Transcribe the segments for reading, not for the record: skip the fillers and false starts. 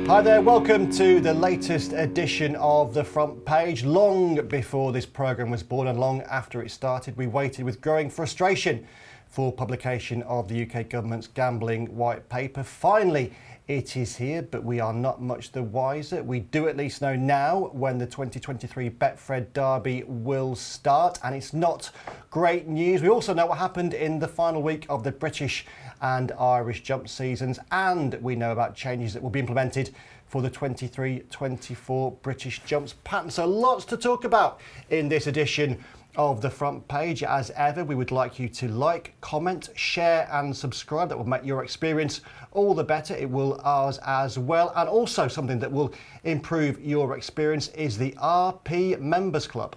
Hi there, welcome to the latest edition of The Front Page. Long before this programme was born and long after it started, we waited with growing frustration for publication of the UK government's gambling white paper. Finally, it is here, but we are not much the wiser. We do at least know now when the 2023 Betfred Derby will start, and it's not great news. We also know what happened in the final week of the British and Irish jump seasons, and we know about changes that will be implemented for the 23-24 British jumps pattern. So lots to talk about in this edition of The Front Page. As ever, we would like you to like, comment, share and subscribe. That will make your experience all the better. It will ours as well. And also something that will improve your experience is the RP Members Club.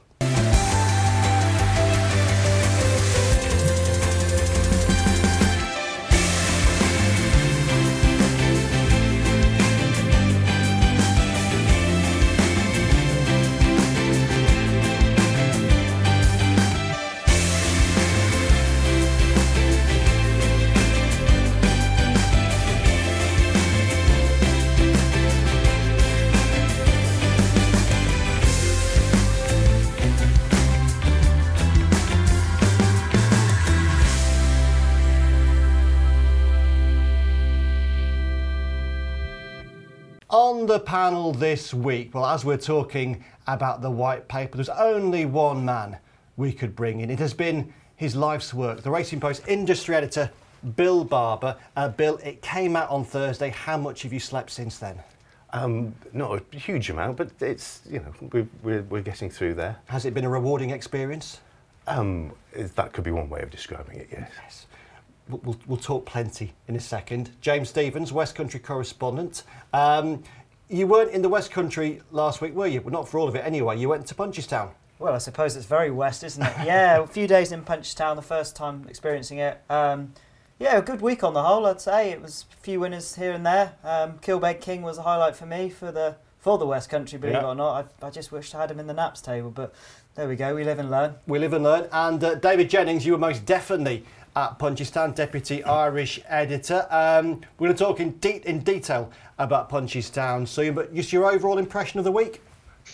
On the panel this week, well, as we're talking about the white paper, there's only one man we could bring in. It has been his life's work. The Racing Post industry editor, Bill Barber. Bill, it came out on Thursday. How much have you slept since then? Not a huge amount, but it's, you know, we're getting through there. Has it been a rewarding experience? That could be one way of describing it, yes. We'll talk plenty in a second. James Stephens, West Country correspondent. You weren't in the West Country last week, were you? Well, not for all of it anyway. You went to Punchestown. Well, I suppose it's very west, isn't it? Yeah, a few days in Punchestown, the first time experiencing it. Yeah, a good week on the whole, I'd say. It was a few winners here and there. Kilbeg King was a highlight for me for the West Country, believe it or not. I just wished I had him in the Naps table, but there we go. We live and learn. We live and learn. And David Jennings, you were most definitely at Punchestown, Deputy Irish Editor. We're going to talk in detail about Punchestown soon, but just your overall impression of the week?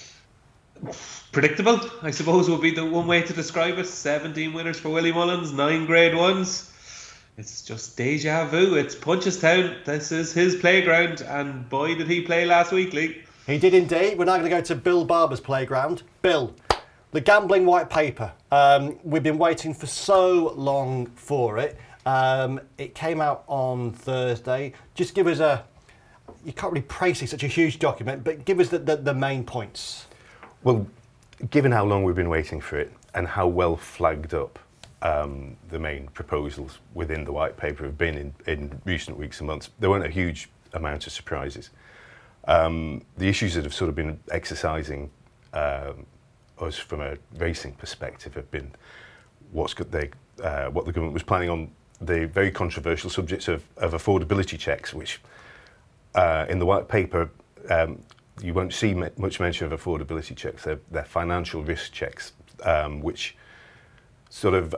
Predictable, I suppose, would be the one way to describe it. 17 winners for Willie Mullins, 9 Grade 1s. It's just deja vu. It's Punchestown. This is his playground, and boy, did he play last week, Lee. He did indeed. We're now going to go to Bill Barber's playground. Bill, the gambling white paper. We've been waiting for so long for it. It came out on Thursday. Just give us you can't really praise such a huge document, but give us the main points. Well, given how long we've been waiting for it and how well flagged up the main proposals within the white paper have been in recent weeks and months, there weren't a huge amount of surprises. The issues that have sort of been exercising us from a racing perspective have been what the government was planning on the very controversial subjects of affordability checks, which in the white paper you won't see much mention of affordability checks. They're financial risk checks, which sort of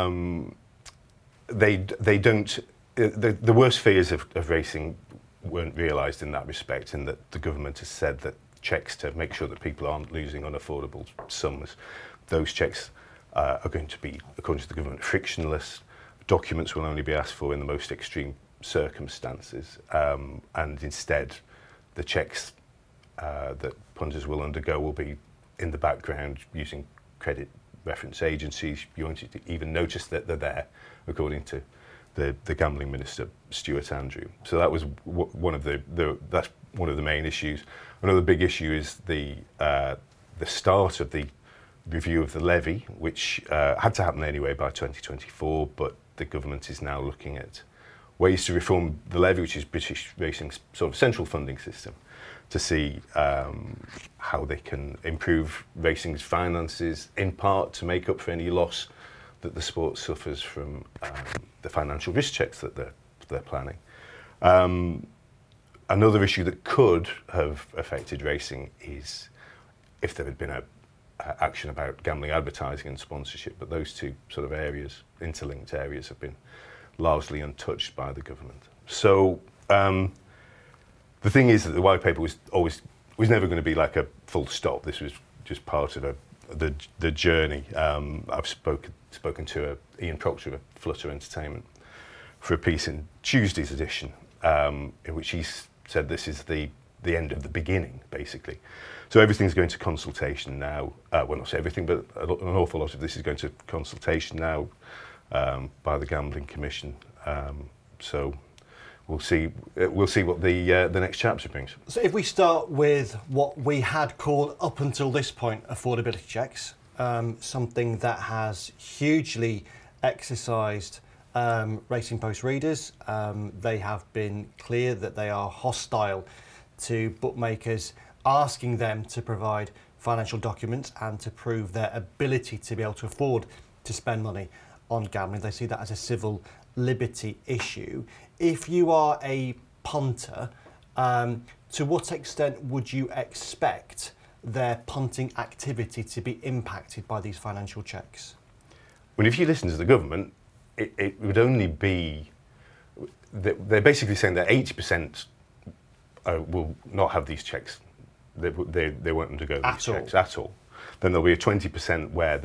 they don't. The worst fears of racing weren't realised in that respect, in that the government has said that checks to make sure that people aren't losing unaffordable sums, those checks are going to be, according to the government, frictionless. Documents will only be asked for in the most extreme circumstances, and instead the checks that punters will undergo will be in the background using credit reference agencies. You won't even notice that they're there, according to the gambling minister, Stuart Andrew. So that was one of that's one of the main issues. Another big issue is the start of the review of the levy, which had to happen anyway by 2024, but the government is now looking at ways to reform the levy, which is British racing's sort of central funding system, to see how they can improve racing's finances, in part to make up for any loss that the sport suffers from the financial risk checks that they're planning. Another issue that could have affected racing is if there had been action about gambling advertising and sponsorship, but those two sort of areas, interlinked areas, have been largely untouched by the government. So the the thing is that the white paper was never going to be like a full stop. This was just part of the journey. I've spoken to Ian Proctor of Flutter Entertainment for a piece in Tuesday's edition, in which he said this is the end of the beginning, basically. So everything's going to consultation now. Well, not everything, but an awful lot of this is going to consultation now by the Gambling Commission. So we'll see what the next chapter brings. So if we start with what we had called up until this point affordability checks, something that has hugely exercised Racing Post readers. They have been clear that they are hostile to bookmakers asking them to provide financial documents and to prove their ability to be able to afford to spend money on gambling. They see that as a civil liberty issue. If you are a punter, to what extent would you expect their punting activity to be impacted by these financial checks? Well, if you listen to the government, it would only be... They're basically saying that 80% will not have these checks. They won't undergo these checks at all. Then there'll be a 20% where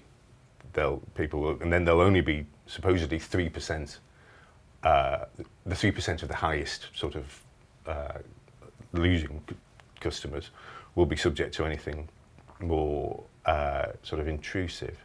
and then there'll only be supposedly 3%. The 3% of the highest sort of losing customers will be subject to anything more sort of intrusive.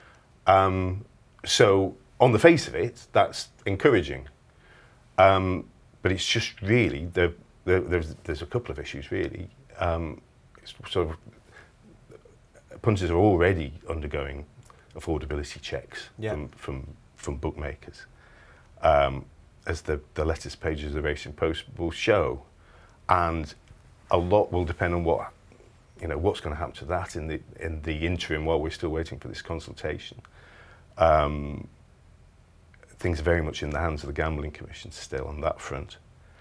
So on the face of it, that's encouraging. But it's just really there's a couple of issues really. It's sort of punters are already undergoing affordability checks from bookmakers, as the latest pages of the Racing Post will show, and a lot will depend on what's going to happen to that in the interim while we're still waiting for this consultation. Things are very much in the hands of the Gambling Commission still on that front.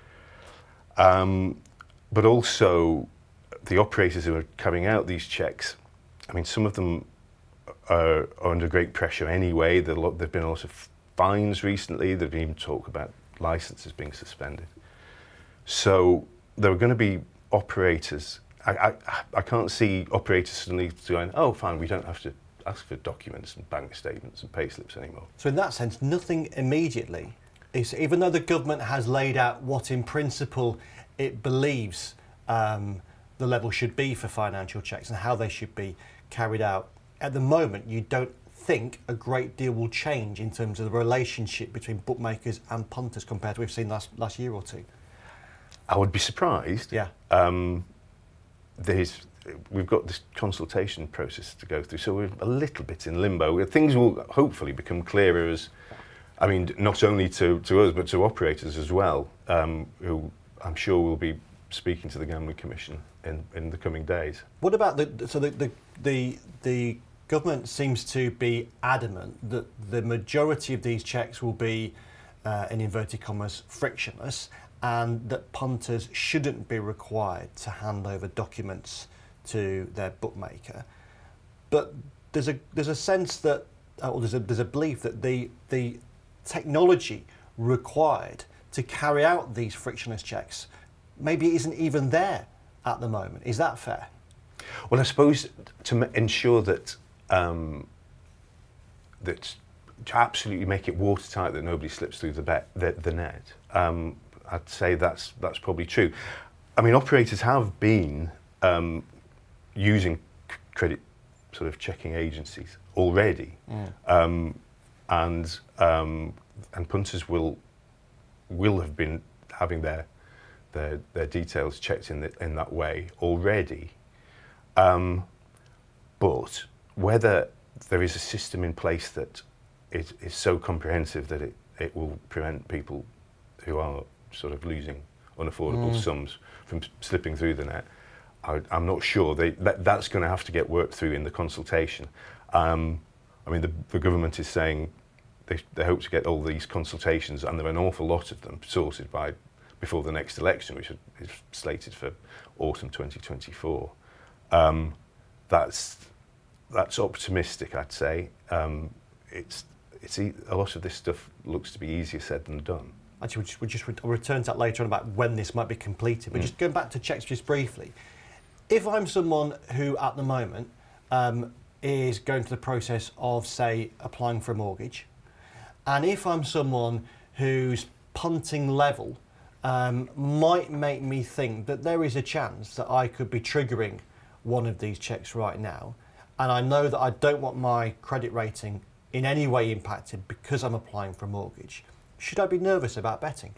But also the operators who are carrying out these checks, I mean, some of them are under great pressure anyway. There've been a lot of fines recently. There's been even talk about licenses being suspended. So there are going to be operators. I can't see operators suddenly going, oh, fine, we don't have to ask for documents and bank statements and pay slips anymore. So in that sense, nothing immediately. Even though the government has laid out what in principle it believes the level should be for financial checks and how they should be carried out, at the moment you don't think a great deal will change in terms of the relationship between bookmakers and punters compared to what we've seen last year or two? I would be surprised. Yeah. We've got this consultation process to go through, so we're a little bit in limbo. Things will hopefully become clearer not only to us, but to operators as well, who I'm sure will be speaking to the Gambling Commission in the coming days. What about the government seems to be adamant that the majority of these checks will be, in inverted commas, frictionless, and that punters shouldn't be required to hand over documents to their bookmaker. But there's a sense that, or there's a belief that the technology required to carry out these frictionless checks maybe isn't even there at the moment. Is that fair? Well, I suppose to ensure that that to absolutely make it watertight, that nobody slips through the net, I'd say that's probably true. I mean, operators have been using credit sort of checking agencies already, and punters will have been having their details checked in that way already. But whether there is a system in place that is so comprehensive that it will prevent people who are sort of losing unaffordable sums from slipping through the net, I'm not sure. That's going to have to get worked through in the consultation. I mean, the government is saying they hope to get all these consultations, and there are an awful lot of them, sorted before the next election, which is slated for autumn 2024. That's optimistic, I'd say. A lot of this stuff looks to be easier said than done. actually I'll return to that later on about when this might be completed. But just going back to checks just briefly, if I'm someone who at the moment is going through the process of, say, applying for a mortgage, and if I'm someone whose punting level might make me think that there is a chance that I could be triggering one of these checks right now, and I know that I don't want my credit rating in any way impacted because I'm applying for a mortgage, should I be nervous about betting?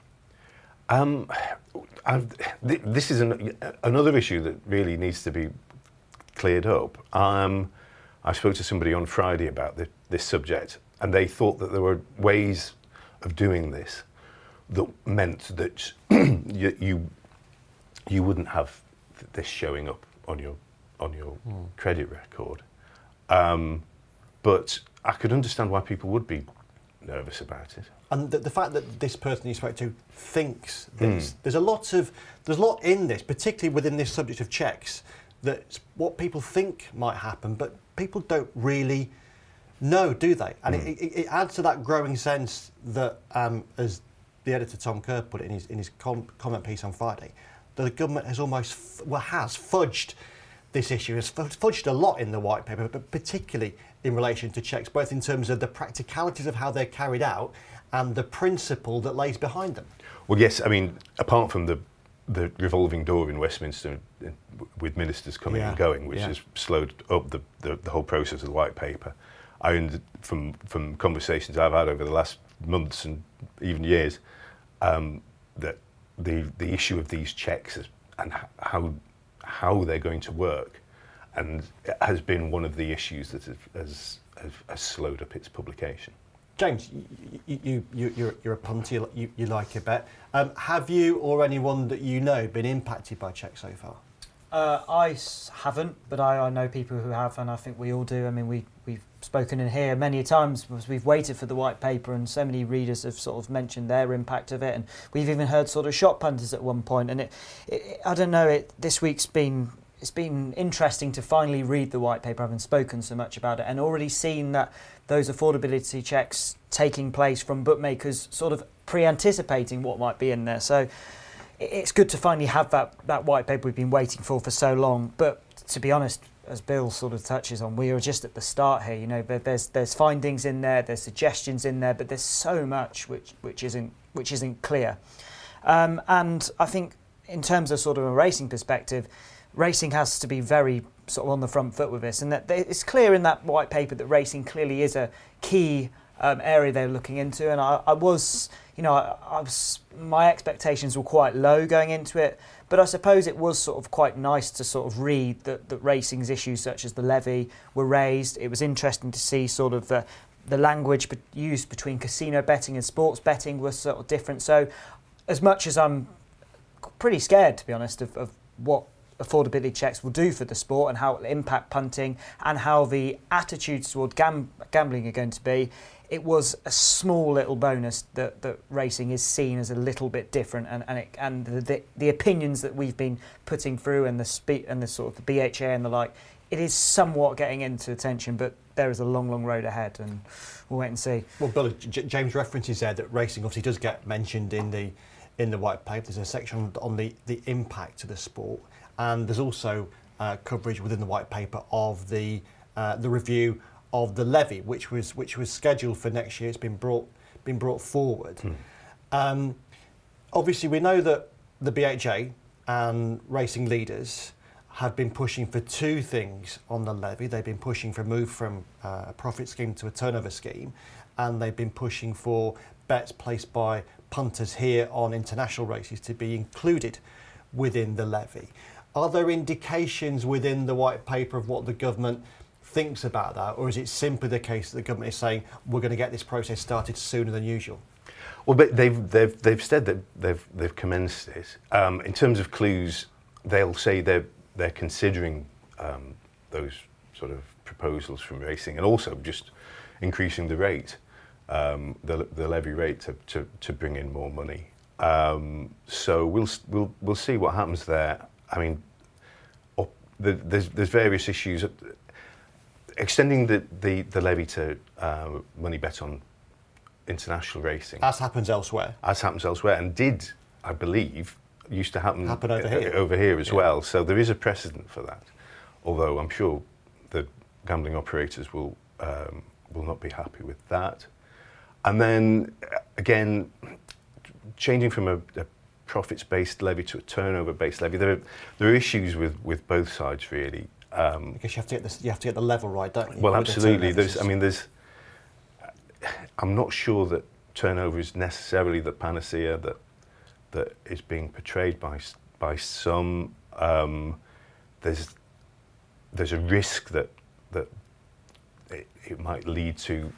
This is another issue that really needs to be cleared up. I spoke to somebody on Friday about this subject, and they thought that there were ways of doing this that meant that you wouldn't have this showing up on your credit record. But I could understand why people would be nervous about it. And the fact that this person you spoke to thinks this, there's a lot in this, particularly within this subject of checks, that's what people think might happen, but people don't really know, do they? And it adds to that growing sense that, as the editor Tom Kerr put it in his comment piece on Friday, that the government has has fudged this issue, has fudged a lot in the white paper, but particularly in relation to checks, both in terms of the practicalities of how they're carried out and the principle that lays behind them. Well, yes, I mean, apart from the revolving door in Westminster with ministers coming and going, which has slowed up the whole process of the white paper, from conversations I've had over the last months and even years, that the issue of these checks and how they're going to work, and it has been one of the issues that has slowed up its publication. James, you're a punter, you like a bet. Have you or anyone that you know been impacted by checks so far? I haven't, but I know people who have, and I think we all do. I mean, we've spoken in here many times because we've waited for the white paper, and so many readers have sort of mentioned their impact of it, and we've even heard sort of shop punters at one point. And I don't know, this week's been interesting to finally read the white paper, having spoken so much about it, and already seen that those affordability checks taking place from bookmakers sort of pre-anticipating what might be in there. So it's good to finally have that white paper we've been waiting for so long. But to be honest, as Bill sort of touches on, we are just at the start here. You know, there's findings in there, there's suggestions in there, but there's so much which isn't clear. And I think in terms of sort of a racing perspective, racing has to be very sort of on the front foot with this, and that it's clear in that white paper that racing clearly is a key area they're looking into. And I was my expectations were quite low going into it, but I suppose it was sort of quite nice to sort of read that racing's issues such as the levy were raised. It was interesting to see sort of the language used between casino betting and sports betting was sort of different. So as much as I'm pretty scared, to be honest, of what affordability checks will do for the sport and how it will impact punting and how the attitudes toward gambling are going to be, it was a small little bonus that racing is seen as a little bit different, and the opinions that we've been putting through and the sort of the BHA and the like, it is somewhat getting into attention, but there is a long road ahead, and we'll wait and see. Well, Bill, James references there that racing obviously does get mentioned in the white paper. There's a section on the impact to the sport. And there's also coverage within the white paper of the review of the levy, which was scheduled for next year. It's been brought forward. Obviously, we know that the BHA and racing leaders have been pushing for two things on the levy. They've been pushing for a move from a profit scheme to a turnover scheme, and they've been pushing for bets placed by punters here on international races to be included within the levy. Are there indications within the white paper of what the government thinks about that, or is it simply the case that the government is saying we're going to get this process started sooner than usual? Well, but they've said that they've commenced it. In terms of clues, they'll say they're considering those sort of proposals from racing, and also just increasing the rate, the levy rate to bring in more money. So we'll see what happens there. I mean, there's various issues. Extending the levy to money bet on international racing, As happens elsewhere. and did, I believe, used to happen over here. as well. So there is a precedent for that. Although I'm sure the gambling operators will not be happy with that. And then again, changing from a profits-based levy to a turnover-based levy, there are issues with both sides really. Because you have to get the level right, don't you? Well, absolutely. I'm not sure that turnover is necessarily the panacea that is being portrayed by some. There's a risk that it might lead to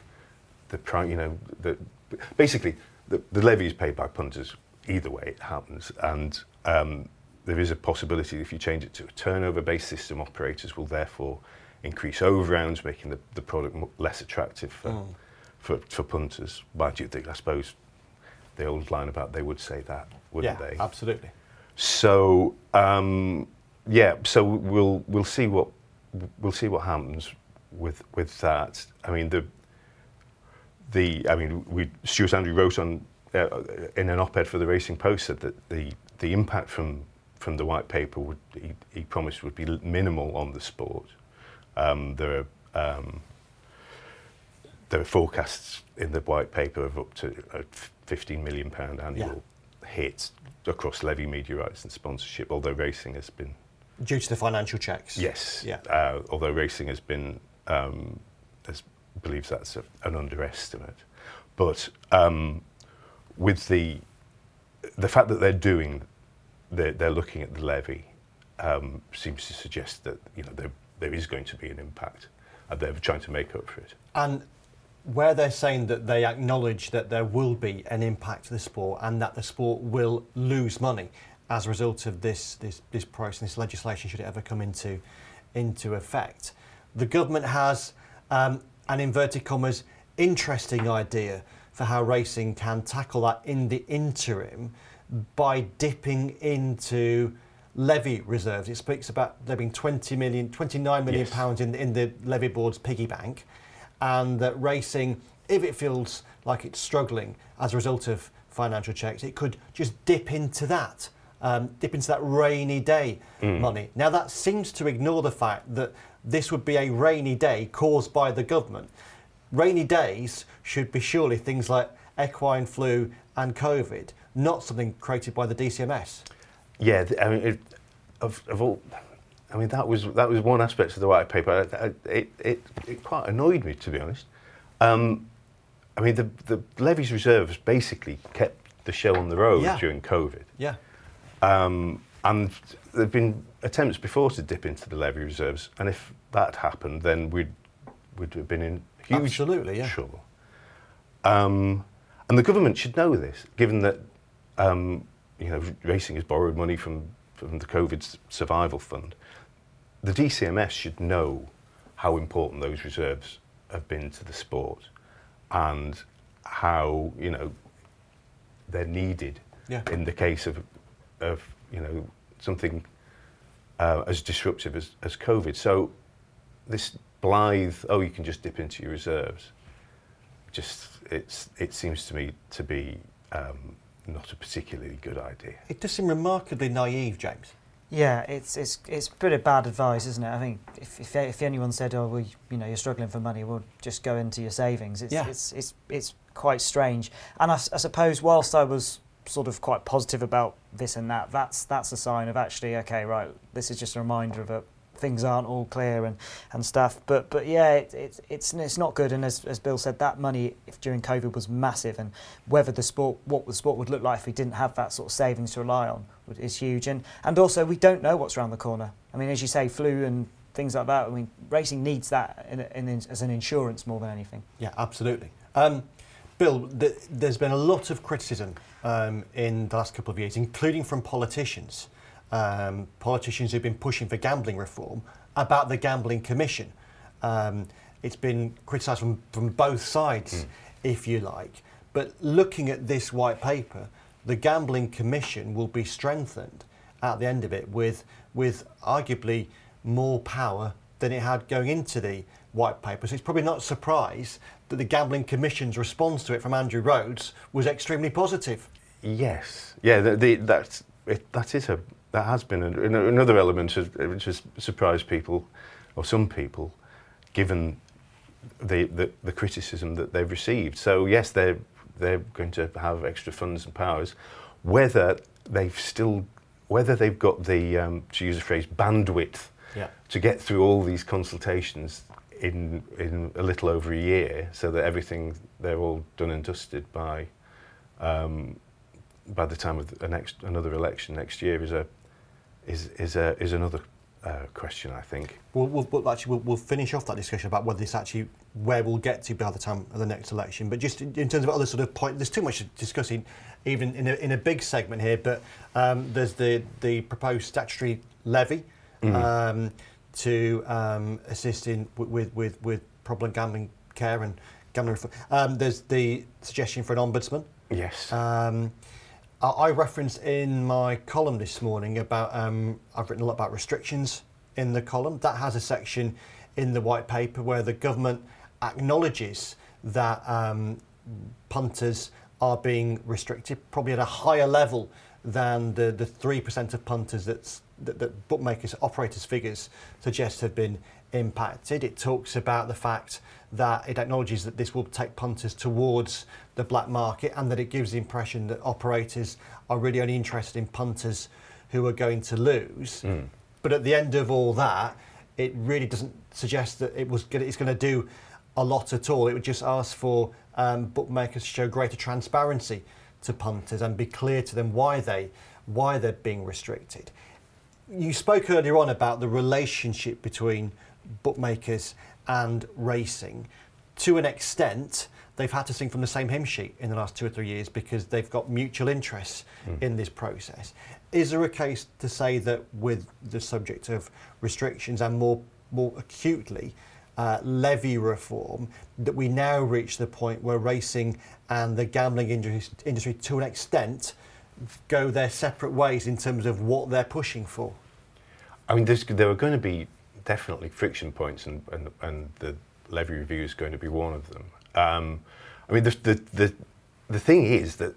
basically the levy is paid by punters either way it happens, and there is a possibility if you change it to a turnover-based system, operators will therefore increase overrounds, making the product less attractive for punters. Mind you, I suppose the old line about they would say that, wouldn't they? Yeah, absolutely. So so we'll see what happens with that. I mean Stuart Andrew wrote on in an op-ed for the Racing Post said that the impact from the white paper he promised would be minimal on the sport. There are forecasts in the white paper of up to a £15 million annual hit across levy, media rights and sponsorship, although racing has been... Due to the financial checks? Yes. Yeah. Although racing has been... believes that's an underestimate. But with the fact that they're looking at the levy seems to suggest that there is going to be an impact, and they're trying to make up for it. And where they're saying that they acknowledge that there will be an impact to the sport and that the sport will lose money as a result of this process, this legislation, should it ever come into effect, the government has an inverted commas interesting idea for how racing can tackle that in the interim by dipping into levy reserves. It speaks about there being 29 million pounds in the levy board's piggy bank, and that racing, if it feels like it's struggling as a result of financial checks, it could just dip into that rainy day money. Now that seems to ignore the fact that this would be a rainy day caused by the government. Rainy days should be surely things like equine flu and COVID, not something created by the DCMS. Yeah, I mean, that was one aspect of the white paper. It quite annoyed me, to be honest. I mean, the levies reserves basically kept the show on the road during COVID. Yeah. And there have been attempts before to dip into the levy reserves, and if that happened, then we'd have been in huge trouble. And the government should know this, given that racing has borrowed money from the COVID survival fund. The DCMS should know how important those reserves have been to the sport, and how they're needed in the case of something as disruptive as COVID. So this blithe, you can just dip into your reserves, it seems to me to be not a particularly good idea. It does seem remarkably naive, James. Yeah, it's pretty bad advice, isn't it? I think if anyone said, you're struggling for money, well, just go into your savings. It's quite strange. And I suppose whilst I was sort of quite positive about this and that, that's a sign of actually, okay, right, this is just a reminder of things aren't all clear and stuff. But yeah, it's not good. And as Bill said, that money during COVID was massive, and what the sport would look like if we didn't have that sort of savings to rely on is huge. And also we don't know what's around the corner. I mean, as you say, flu and things like that. I mean, racing needs that as an insurance more than anything. Yeah, absolutely. Bill, there's been a lot of criticism in the last couple of years, including from politicians. Politicians who've been pushing for gambling reform about the Gambling Commission. It's been criticised from both sides, if you like. But looking at this white paper, the Gambling Commission will be strengthened at the end of it with arguably more power than it had going into the white paper. So it's probably not a surprise that the Gambling Commission's response to it from Andrew Rhodes was extremely positive. Yes, yeah, that has been another element which has surprised people, or some people, given the criticism that they've received. So yes, they're going to have extra funds and powers. Whether they've got the to use a phrase, bandwidth to get through all these consultations in a little over a year, so that they're all done and dusted by the time of another election next year is another question, I think. We'll finish off that discussion about whether this actually where we'll get to by the time of the next election. But just in terms of other sort of point, there's too much discussing even in a big segment here. But there's the proposed statutory levy to assist with problem gambling care and gambling reform. There's the suggestion for an ombudsman. Yes. I referenced in my column this morning about, I've written a lot about restrictions in the column. That has a section in the white paper where the government acknowledges that punters are being restricted, probably at a higher level than the 3% of punters that bookmakers, operators' figures suggest have been impacted. It talks about the fact that it acknowledges that this will take punters towards the black market, and that it gives the impression that operators are really only interested in punters who are going to lose. But at the end of all that, it really doesn't suggest that it's going to do a lot at all. It would just ask for bookmakers to show greater transparency to punters and be clear to them why they're being restricted. You spoke earlier on about the relationship between bookmakers and racing. To an extent, they've had to sing from the same hymn sheet in the last 2 or 3 years because they've got mutual interests in this process. Is there a case to say that with the subject of restrictions and more acutely levy reform, that we now reach the point where racing and the gambling industry to an extent go their separate ways in terms of what they're pushing for? I mean, there are going to be definitely friction points, and the levy review is going to be one of them. I mean, the thing is that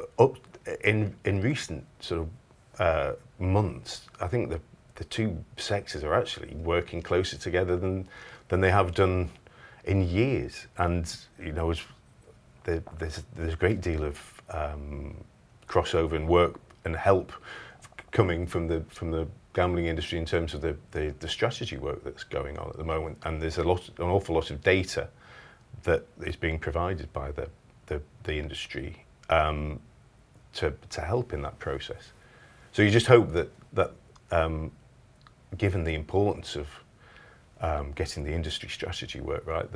in recent sort of months, I think the two sectors are actually working closer together than they have done in years, and you know, there's a great deal of crossover and work and help coming from the gambling industry in terms of the strategy work that's going on at the moment, and there's an awful lot of data that is being provided by the industry to help in that process. So you just hope that given the importance of getting the industry strategy work right,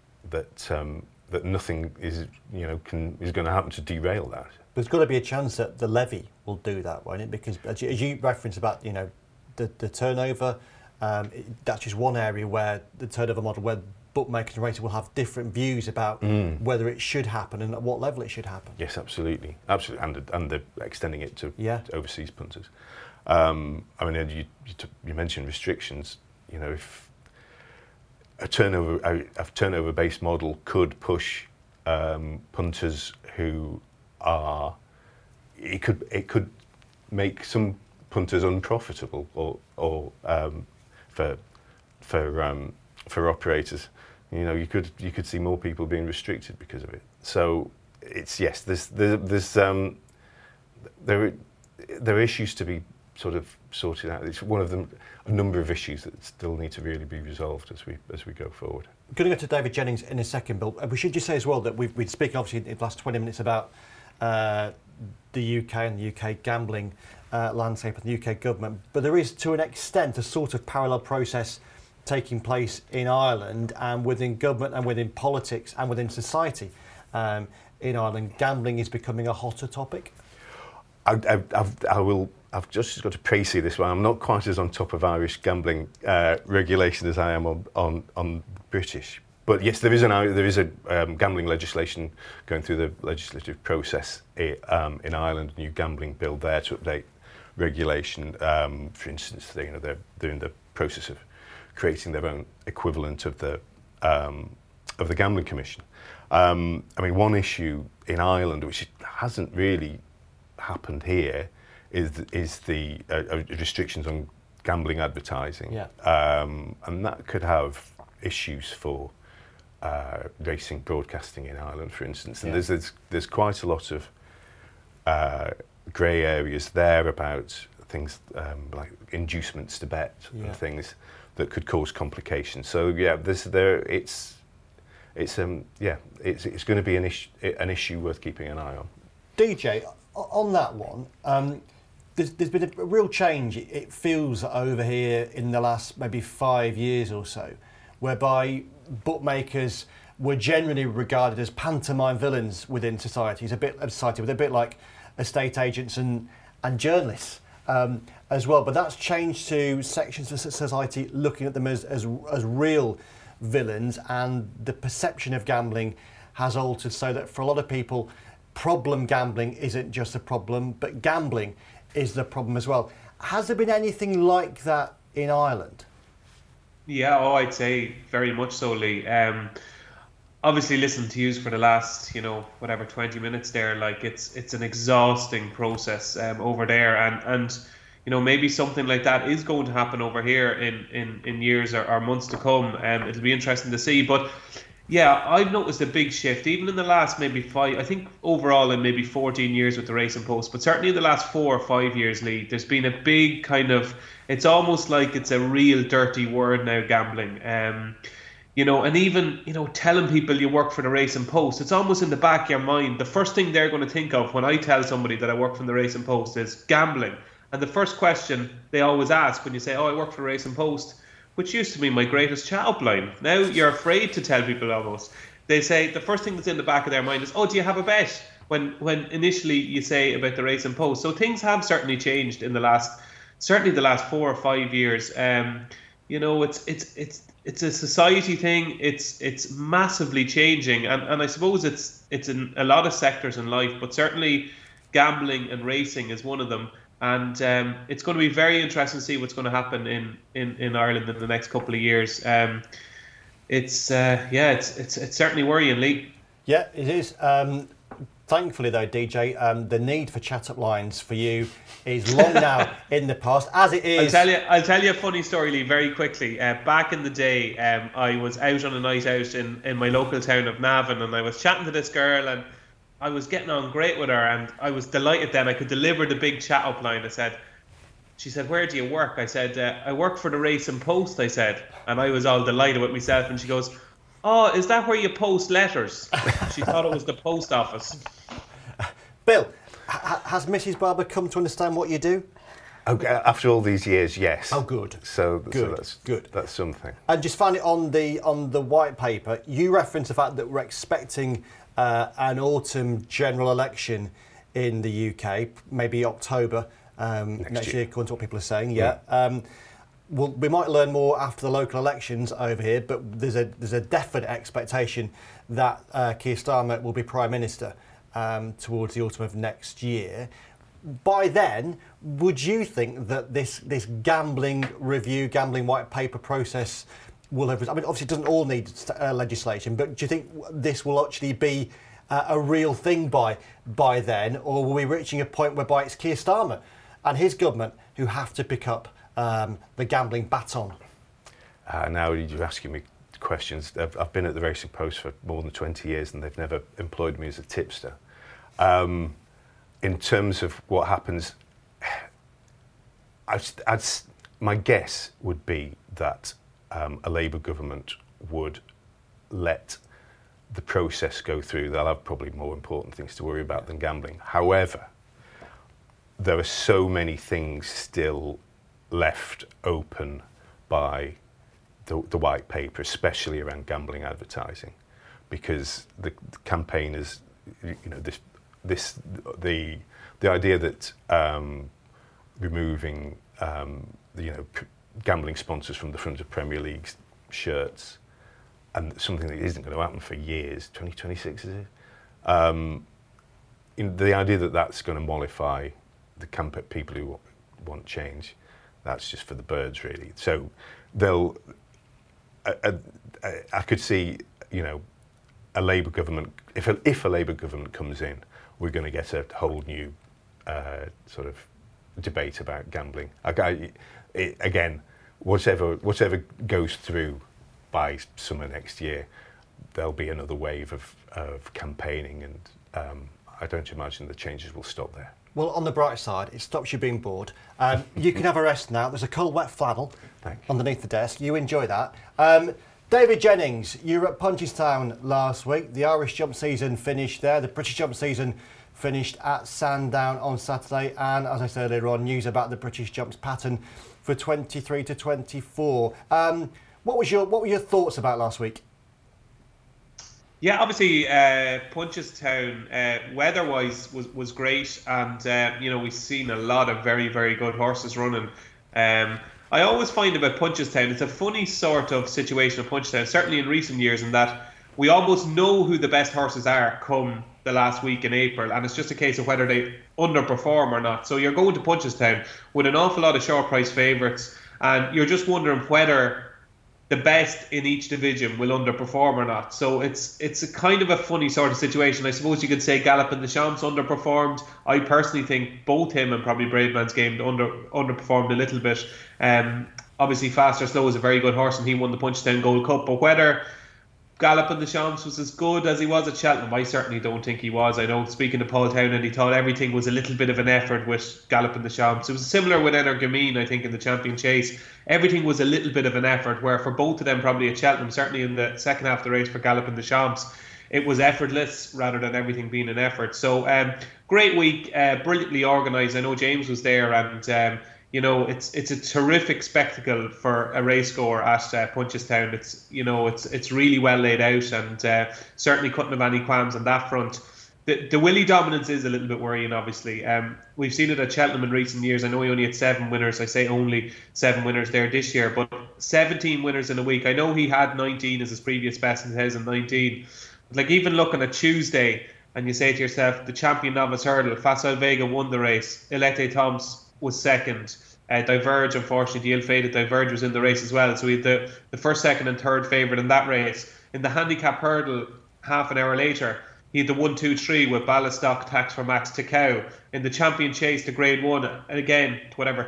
that nothing is going to happen to derail that. There's got to be a chance that the levy will do that, won't it? Because as you referenced about the turnover, that's just one area where the turnover model, where bookmakers and racers will have different views about whether it should happen and at what level it should happen. Yes, absolutely, and the extending it to overseas punters. I mean, you mentioned restrictions. You know, if a turnover-based model could push punters who are, it could make some punters unprofitable, or for operators. You know, you could see more people being restricted because of it. So there are issues to be sort of sorted out. It's one of them, a number of issues that still need to really be resolved as we go forward. I'm going to go to David Jennings in a second, but we should just say as well that we've been speaking obviously in the last 20 minutes about the UK and the UK gambling landscape and the UK government, but there is to an extent a sort of parallel process taking place in Ireland and within government and within politics and within society in Ireland. Gambling is becoming a hotter topic. I've just got to praise you this one. I'm not quite as on top of Irish gambling regulation as I am on British. But yes, there is a gambling legislation going through the legislative process in Ireland. A new gambling bill there to update regulation. For instance, they're in the process of creating their own equivalent of the of the Gambling Commission. I mean, one issue in Ireland, which hasn't really happened here, is the restrictions on gambling advertising. Yeah. And that could have issues for racing broadcasting in Ireland, for instance. And there's quite a lot of grey areas there about things like inducements to bet and things that could cause complications. So it's going to be an issue worth keeping an eye on. DJ, on that one, there's been a real change, it feels, over here in the last maybe 5 years or so, whereby bookmakers were generally regarded as pantomime villains within society, a bit like estate agents and journalists as well. But that's changed to sections of society looking at them as real villains, and the perception of gambling has altered so that for a lot of people, problem gambling isn't just a problem, but gambling is the problem as well. Has there been anything like that in Ireland? Yeah, I'd say very much so, Lee. Obviously, listening to you for the last, 20 minutes there, like it's an exhausting process over there, and maybe something like that is going to happen over here in years or months to come. It'll be interesting to see, but yeah, I've noticed a big shift, even in the last maybe 5, I think overall in maybe 14 years with the Racing Post, but certainly in the last 4 or 5 years, Lee, there's been a big kind of, it's almost like it's a real dirty word now, gambling. And even, telling people you work for the Racing Post, it's almost in the back of your mind. The first thing they're going to think of when I tell somebody that I work for the Racing Post is gambling. And the first question they always ask when you say, I work for the Racing Post, which used to be my greatest chat-up line. Now you're afraid to tell people almost. They say the first thing that's in the back of their mind is, do you have a bet? When initially you say about the Racing Post. So things have certainly changed in the last 4 or 5 years. It's a society thing. It's massively changing, and I suppose it's in a lot of sectors in life, but certainly gambling and racing is one of them. And it's going to be very interesting to see what's going to happen in Ireland in the next couple of years. It's certainly worrying, Lee. Yeah, it is. Thankfully, though, DJ, the need for chat-up lines for you is long now in the past, as it is. I'll tell you a funny story, Lee, very quickly. Back in the day, I was out on a night out in my local town of Navan, and I was chatting to this girl, and I was getting on great with her, and I was delighted then I could deliver the big chat-up line. She said, where do you work? I said, I work for the Racing Post, I said. And I was all delighted with myself, and she goes, oh, is that where you post letters? She thought it was the post office. Bill, has Mrs. Barber come to understand what you do? Okay, after all these years, yes. Oh, good. So Good. that's Good. That's something. And just finally, on the white paper, you reference the fact that we're expecting an autumn general election in the UK, maybe October next year, according to what people are saying. Yeah. Well, we might learn more after the local elections over here, but there's a definite expectation that Keir Starmer will be Prime Minister towards the autumn of next year. By then, would you think that this gambling review, gambling white paper process will have... I mean, obviously it doesn't all need legislation, but do you think this will actually be a real thing by then, or will we be reaching a point whereby it's Keir Starmer and his government who have to pick up the gambling baton? Now you're asking me questions. I've been at the Racing Post for more than 20 years and they've never employed me as a tipster. In terms of what happens, my guess would be that a Labour government would let the process go through. They'll have probably more important things to worry about than gambling. However, there are so many things still left open by the white paper, especially around gambling advertising, because the campaigners, the idea that removing gambling sponsors from the front of Premier League shirts, and something that isn't going to happen for years, 2026 is it? The idea that that's going to mollify the people who want change, that's just for the birds, really. So they'll, I could see, a Labour government. If a Labour government comes in, we're going to get a whole new sort of debate about gambling. Again, whatever goes through by summer next year, there'll be another wave of campaigning, and I don't imagine the changes will stop there. Well, on the bright side, it stops you being bored. You can have a rest now. There's a cold, wet flannel underneath the desk. You enjoy that. David Jennings, you were at Punchestown last week. The Irish jump season finished there. The British jump season finished at Sandown on Saturday. And as I said earlier on, news about the British jumps pattern for 23 to 24. What were your thoughts about last week? Yeah, obviously, Punchestown, weather-wise, was great, and we've seen a lot of very, very good horses running. I always find about Punchestown, it's a funny sort of situation of Punchestown, certainly in recent years, in that we almost know who the best horses are come the last week in April, and it's just a case of whether they underperform or not. So you're going to Punchestown with an awful lot of short price favourites, and you're just wondering whether the best in each division will underperform or not. So it's a kind of a funny sort of situation. I suppose you could say Galopin Des Champs underperformed. I personally think both him and probably Braveman's Game underperformed a little bit. Obviously Faster Slow is a very good horse, and he won the Punchestown Gold Cup. But whether Galopin Des Champs was as good as he was at Cheltenham, I certainly don't think he was. I know, speaking to Paul Townend, he thought everything was a little bit of an effort with Galopin Des Champs. It was similar with Energumene, I think, in the Champion Chase. Everything was a little bit of an effort, where for both of them, probably at Cheltenham, certainly in the second half of the race for Galopin Des Champs, it was effortless rather than everything being an effort. So great week, brilliantly organised. I know James was there, and it's a terrific spectacle for a racegoer at Punchestown. It's really well laid out, and certainly couldn't have any qualms on that front. The Willie dominance is a little bit worrying, obviously. We've seen it at Cheltenham in recent years. I know he only had 7 winners. I say only 7 winners there this year, but 17 winners in a week. I know he had 19 as his previous best in 2019. But even looking at Tuesday, and you say to yourself, the Champion Novice Hurdle, Facile Vega won the race. Ilete Toms was second. Diverge, unfortunately, the ill-fated Diverge was in the race as well. So we had the first, second and third favourite in that race. In the handicap hurdle, half an hour later, he had the 1-2-3 with Ballistock, Tax for Max Takau. In the Champion Chase, the Grade 1, and again,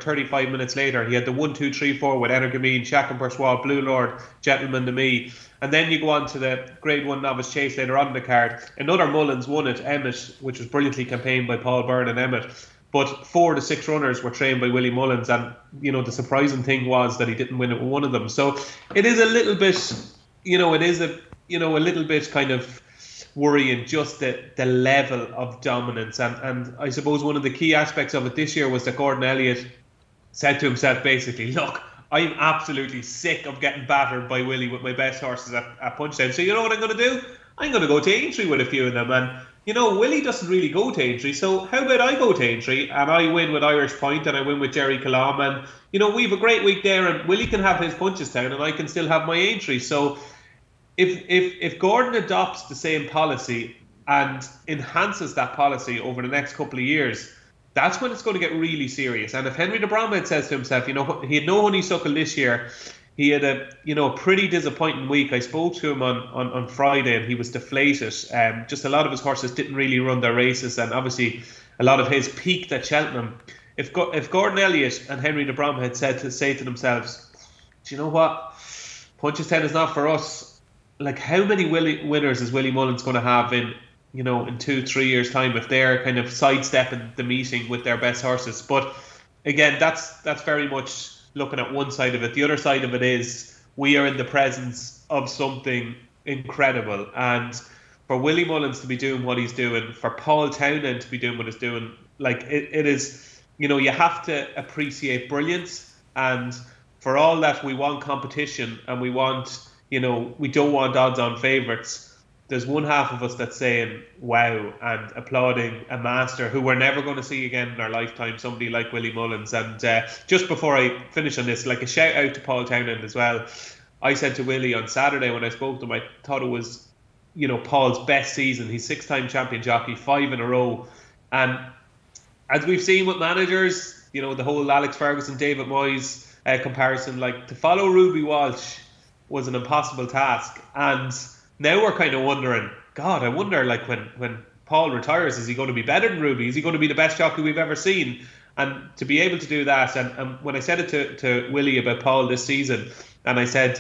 35 minutes later, he had the 1-2-3-4 with Energumene, Shack Persuade, Blue Lord, Gentleman to Me. And then you go on to the Grade 1 Novice Chase later on in the card. Another Mullins won it, Emmett, which was brilliantly campaigned by Paul Byrne and Emmett. But 4 of the 6 runners were trained by Willie Mullins, and the surprising thing was that he didn't win it with one of them. So it is a little bit, a little bit kind of worrying, just the level of dominance. And I suppose one of the key aspects of it this year was that Gordon Elliott said to himself, basically, look, I'm absolutely sick of getting battered by Willie with my best horses at Punchestown. So you know what I'm going to do? I'm going to go to Aintree with a few of them. And Willie doesn't really go to Aintree, so how about I go to Aintree and I win with Irish Point and I win with Jerry Colomb, and we have a great week there, and Willie can have his Punchestown and I can still have my Aintree. So if Gordon adopts the same policy and enhances that policy over the next couple of years, that's when it's going to get really serious. And if Henry de Bromhead says to himself, he had no honeysuckle this year, he had a pretty disappointing week. I spoke to him on Friday and he was deflated. Just a lot of his horses didn't really run their races, and obviously a lot of his peaked at Cheltenham. If Gordon Elliott and Henry de Bromhead say to themselves, do you know what? Punchestown is not for us. Like, how many winners is Willie Mullins going to have in 2-3 years' time if they're kind of sidestepping the meeting with their best horses? But again, that's very much looking at one side of it. The other side of it is we are in the presence of something incredible, and for Willie Mullins to be doing what he's doing, for Paul Townend to be doing what he's doing, like it is, you have to appreciate brilliance. And for all that, we want competition and we want, we don't want odds-on favourites. There's one half of us that's saying wow and applauding a master who we're never going to see again in our lifetime, somebody like Willie Mullins. And just before I finish on this, like a shout out to Paul Townend as well. I said to Willie on Saturday when I spoke to him, I thought it was, Paul's best season. He's 6-time champion jockey, 5 in a row. And as we've seen with managers, the whole Alex Ferguson, David Moyes comparison, like, to follow Ruby Walsh was an impossible task. And now we're kind of wondering, God, I wonder, like, when Paul retires, is he going to be better than Ruby? Is he going to be the best jockey we've ever seen? And to be able to do that, and when I said it to Willie about Paul this season, and I said,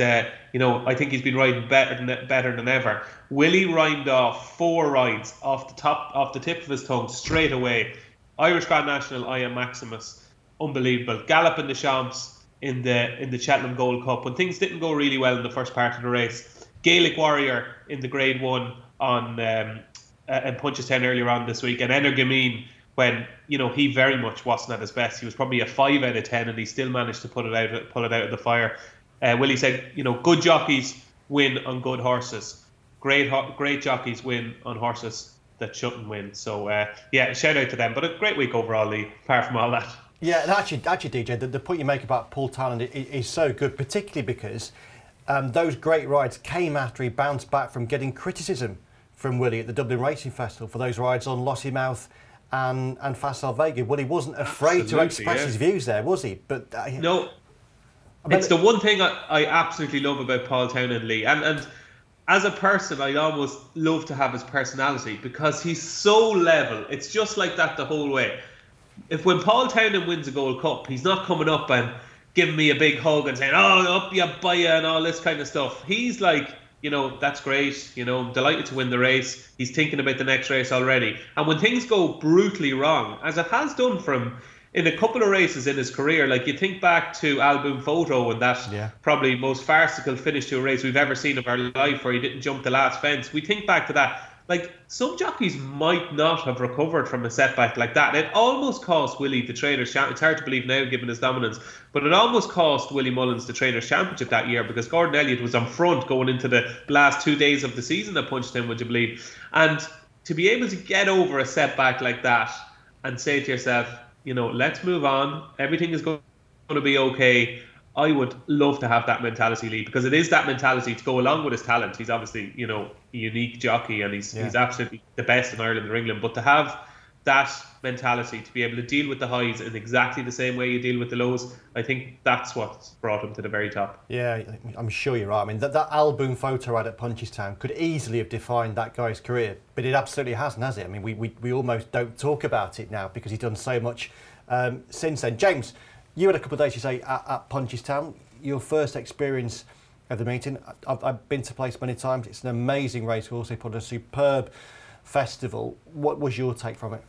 I think he's been riding better than ever. Willie rhymed off 4 rides off the tip of his tongue straight away. Irish Grand National, I Am Maximus, unbelievable. Galloping the Champs in the Cheltenham Gold Cup when things didn't go really well in the first part of the race. Gaelic Warrior in the Grade 1 on in Punchestown earlier on this week, and Energamine when he very much wasn't at his best. He was probably a 5 out of 10, and he still managed to pull it out of the fire. Willie said, good jockeys win on good horses. Great jockeys win on horses that shouldn't win. So shout out to them. But a great week overall, Lee, apart from all that. Yeah, and actually, DJ, the point you make about Paul Townend is so good, particularly because those great rides came after he bounced back from getting criticism from Willie at the Dublin Racing Festival for those rides on Lossiemouth and Facile Vega. Well, he wasn't afraid to express his views there, was he? But no, it's the one thing I absolutely love about Paul Townend, Lee, and as a person, I'd almost love to have his personality because he's so level. It's just like that the whole way. When Paul Townend wins a Gold Cup, he's not coming up and giving me a big hug and saying, "Oh, up you buy you," and all this kind of stuff. He's like, that's great. I'm delighted to win the race. He's thinking about the next race already. And when things go brutally wrong, as it has done for him in a couple of races in his career, like you think back to Album Photo and that probably most farcical finish to a race we've ever seen of our life where he didn't jump the last fence. We think back to that. Like, some jockeys might not have recovered from a setback like that. It almost cost Willie the Trainers' Championship. It's hard to believe now given his dominance, but it almost cost Willie Mullins the Trainers' Championship that year because Gordon Elliott was on front going into the last 2 days of the season at Punchestown, would you believe? And to be able to get over a setback like that and say to yourself, let's move on. Everything is going to be okay. I would love to have that mentality, Lee, because it is that mentality to go along with his talent. He's obviously, a unique jockey and he's absolutely the best in Ireland or England. But to have that mentality, to be able to deal with the highs in exactly the same way you deal with the lows, I think that's what's brought him to the very top. Yeah, I'm sure you're right. I mean, that Album Photo ad at Punchestown could easily have defined that guy's career, but it absolutely hasn't, has it? I mean, we almost don't talk about it now because he's done so much since then. James, you had a couple of days, you say, at Punchestown. Your first experience of the meeting. I've been to place many times. It's an amazing racecourse. They put a superb festival. What was your take from it?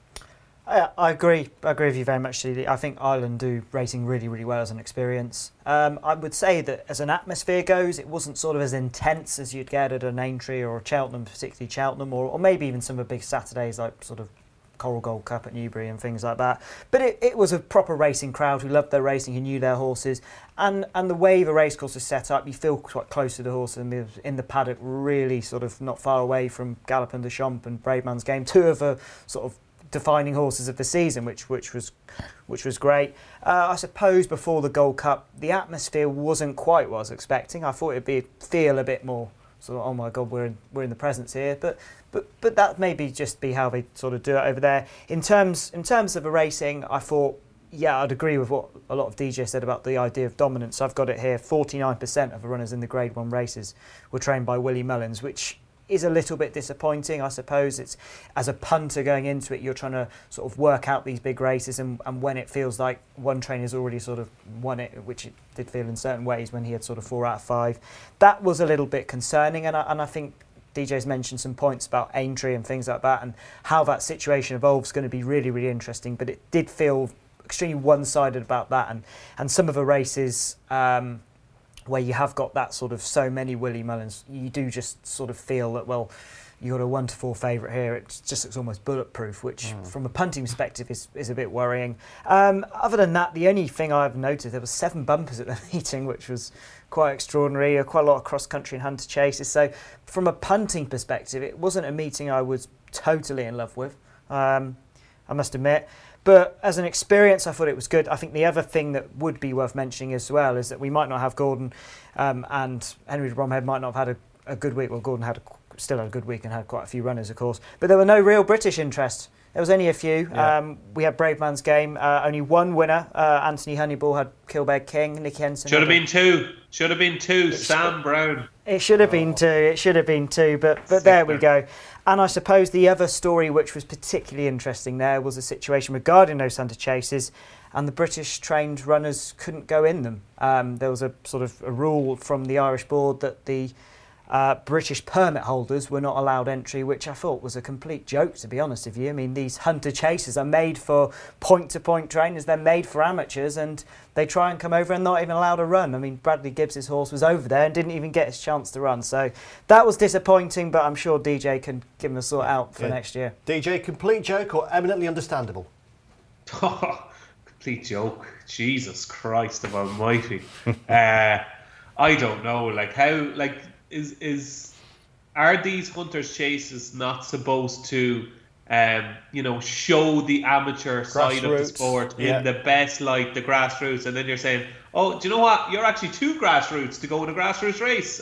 I agree. I agree with you very much, Stevie. I think Ireland do racing really, really well as an experience. I would say that as an atmosphere goes, it wasn't sort of as intense as you'd get at an Aintree or a Cheltenham, particularly Cheltenham, or maybe even some of the big Saturdays like sort of Coral Gold Cup at Newbury and things like that. But it was a proper racing crowd who loved their racing, who knew their horses. And the way the racecourse is set up, you feel quite close to the horse and in the paddock, really sort of not far away from Galopin Des Champs and Bravemansgame, Game, 2 of the sort of defining horses of the season, which was great. I suppose before the Gold Cup, the atmosphere wasn't quite what I was expecting. I thought it'd feel a bit more sort of, oh my God, we're in the presence here. But that maybe just be how they sort of do it over there. In terms of the racing, I thought, I'd agree with what a lot of DJ said about the idea of dominance. I've got it here, 49% of the runners in the Grade 1 races were trained by Willie Mullins, which is a little bit disappointing, I suppose. It's, as a punter going into it, you're trying to sort of work out these big races, and when it feels like one trainer's already sort of won it, which it did feel in certain ways when he had sort of 4 out of 5, that was a little bit concerning. And I think DJ's mentioned some points about Aintree and things like that, and how that situation evolves is going to be really, really interesting. But it did feel extremely one-sided about that, and some of the races where you have got that sort of so many Willie Mullins, you do just sort of feel that, well, you got a 1-4 favourite here. It just looks almost bulletproof, which from a punting perspective is a bit worrying. Other than that, the only thing I've noted, there was 7 bumpers at the meeting, which was quite extraordinary. Quite a lot of cross-country and hunter chases. So from a punting perspective, it wasn't a meeting I was totally in love with, I must admit. But as an experience, I thought it was good. I think the other thing that would be worth mentioning as well is that we might not have Gordon and Henry de Bromhead might not have had a good week. Well, Gordon still had a good week and had quite a few runners, of course. But there were no real British interest There was only a few. Yeah. We had Braveman's game. Only one winner. Anthony Honeyball had Kilbeg King. Nicky Henson. Should have been two. Should have been two. Sam Brown. It should have been two. It should have been two. But there we go. And I suppose the other story which was particularly interesting there was a situation regarding those Hunter Chases, and the British trained runners couldn't go in them. There was a sort of a rule from the Irish board that the British permit holders were not allowed entry, which I thought was a complete joke, to be honest with you. I mean, these Hunter Chases are made for point-to-point trainers. They're made for amateurs, and they try and come over and not even allowed to run. I mean, Bradley Gibbs' horse was over there and didn't even get his chance to run. So that was disappointing, but I'm sure DJ can give him a sort out for next year. DJ, complete joke or eminently understandable? Complete joke. Jesus Christ almighty. I don't know. Like, how, like, are these Hunters Chases not supposed to show the amateur side of the sport in the best light, the grassroots, and then you're saying, oh, do you know what, you're actually too grassroots to go in a grassroots race?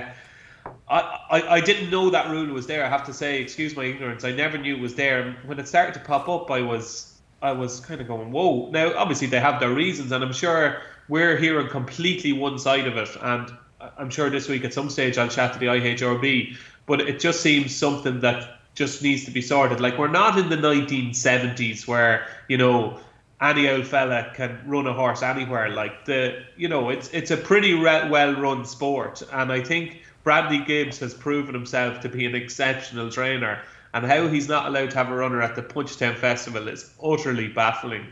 I didn't know that rule was there, I have to say. Excuse my ignorance. I never knew it was there, and when it started to pop up, I was kind of going, whoa. Now obviously they have their reasons, and I'm sure we're hearing completely one side of it, and I'm sure this week at some stage I'll chat to the IHRB, but it just seems something that just needs to be sorted. Like, we're not in the 1970s where, any old fella can run a horse anywhere. Like, it's a pretty well-run sport, and I think Bradley Gibbs has proven himself to be an exceptional trainer, and how he's not allowed to have a runner at the Punchestown Festival is utterly baffling.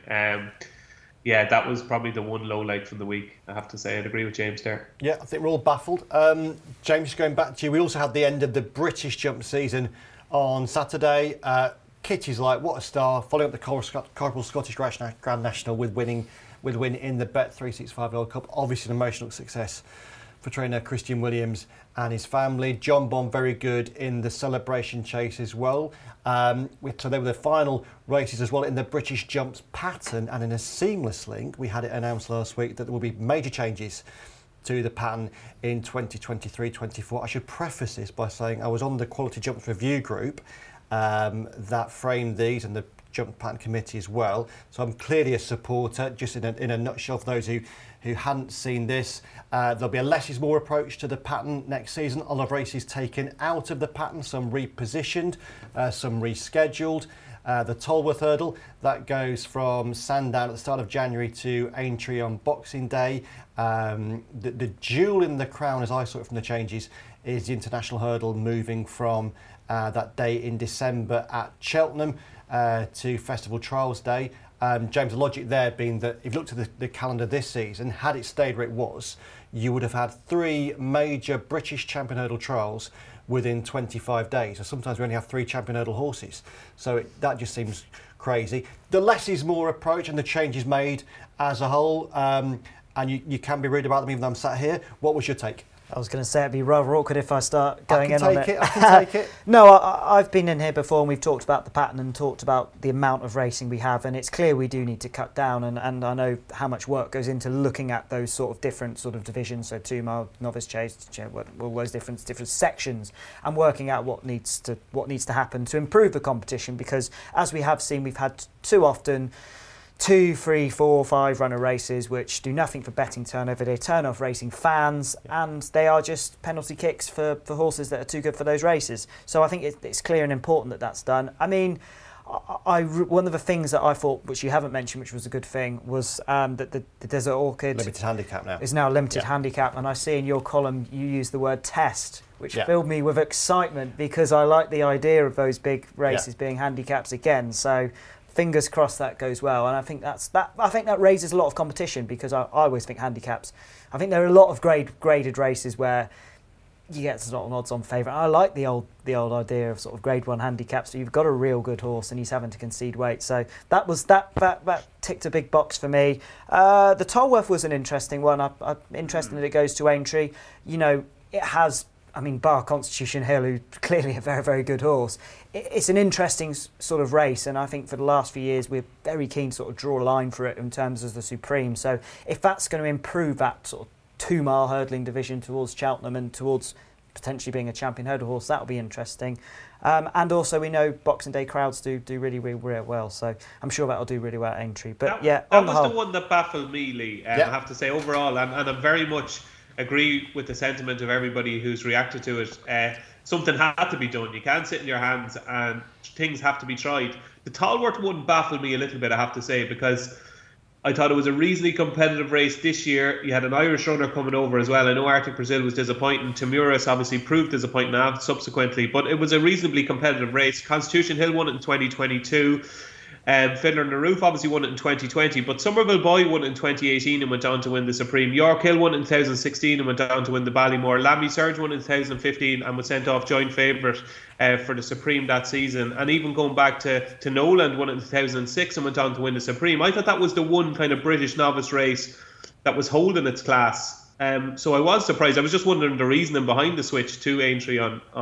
Yeah, that was probably the one low light from the week, I have to say. I'd agree with James there. Yeah, I think we're all baffled. James, going back to you, we also had the end of the British jump season on Saturday. Kitty's like, what a star, following up the Corporal Scottish Grand National with win in the Bet365 World Cup. Obviously an emotional success for trainer Christian Williams and his family. John Bond very good in the Celebration Chase as well. So they were the final races as well in the British jumps pattern, and in a seamless link, we had it announced last week that there will be major changes to the pattern in 2023-24. I should preface this by saying I was on the Quality Jumps Review group that framed these, and the Jump Pattern Committee as well. So I'm clearly a supporter, just in a nutshell, for those who hadn't seen this. There'll be a less is more approach to the pattern next season. A lot of races taken out of the pattern, some repositioned, some rescheduled. The Tolworth Hurdle, that goes from Sandown at the start of January to Aintree on Boxing Day. The jewel in the crown, as I saw it from the changes, is the International Hurdle moving from that day in December at Cheltenham to Festival Trials Day. James, the logic there being that if you looked at the calendar this season, had it stayed where it was, you would have had 3 major British Champion Hurdle trials within 25 days. So sometimes we only have 3 Champion Hurdle horses. So that just seems crazy. The less is more approach and the changes made as a whole, and you can be rude about them even though I'm sat here. What was your take? I was going to say it'd be rather awkward if I start going in on it. I can take it. No, I've been in here before and we've talked about the pattern and talked about the amount of racing we have, and it's clear we do need to cut down, and I know how much work goes into looking at those sort of different sort of divisions, so 2 mile, novice chase, all those different sections, and working out what needs to happen to improve the competition, because as we have seen, we've had too often 2, 3, 4, 5 runner races which do nothing for betting turnover. They turn off racing fans, and they are just penalty kicks for horses that are too good for those races. So I think it's clear and important that that's done. I mean, one of the things that I thought, which you haven't mentioned, which was a good thing, was that the Desert Orchid limited handicap now is now limited handicap, and I see in your column you use the word test, which filled me with excitement because I like the idea of those big races being handicaps again. So fingers crossed that goes well, and I think that raises a lot of competition, because I always think handicaps. I think there are a lot of graded races where you get a lot of odds on favourite. I like the old idea of sort of Grade 1 handicaps. So you've got a real good horse and he's having to concede weight. So that ticked a big box for me. The Tolworth was an interesting one. I'm interested that it goes to Aintree. It has, bar Constitution Hill, who's clearly a very, very good horse. It's an interesting sort of race, and I think for the last few years we're very keen to sort of draw a line for it in terms of the Supreme. So if that's going to improve that sort of 2 mile hurdling division towards Cheltenham and towards potentially being a champion hurdle horse. That'll be interesting. And also we know Boxing Day crowds do really, really, really well. So I'm sure that'll do really well at Aintree. But that was the one that baffled me, Lee. I have to say overall, and I very much agree with the sentiment of everybody who's reacted to it. Something had to be done. You can't sit in your hands, and things have to be tried. The Tolworth one baffled me a little bit, I have to say, because I thought it was a reasonably competitive race this year. You had an Irish runner coming over as well. I know Arctic Brazil was disappointing. Tamuras obviously proved disappointing subsequently, but it was a reasonably competitive race. Constitution Hill won it in 2022. Fiddler on the Roof obviously won it in 2020, but Somerville Boy won it in 2018 and went on to win the Supreme. York Hill won it in 2016 and went on to win the Ballymore. Lambie Surge won it in 2015 and was sent off joint favourite for the Supreme that season. And even going back to Noland, won it in 2006 and went on to win the Supreme. I thought that was the one kind of British novice race that was holding its class. So I was surprised. I was just wondering the reasoning behind the switch to Aintree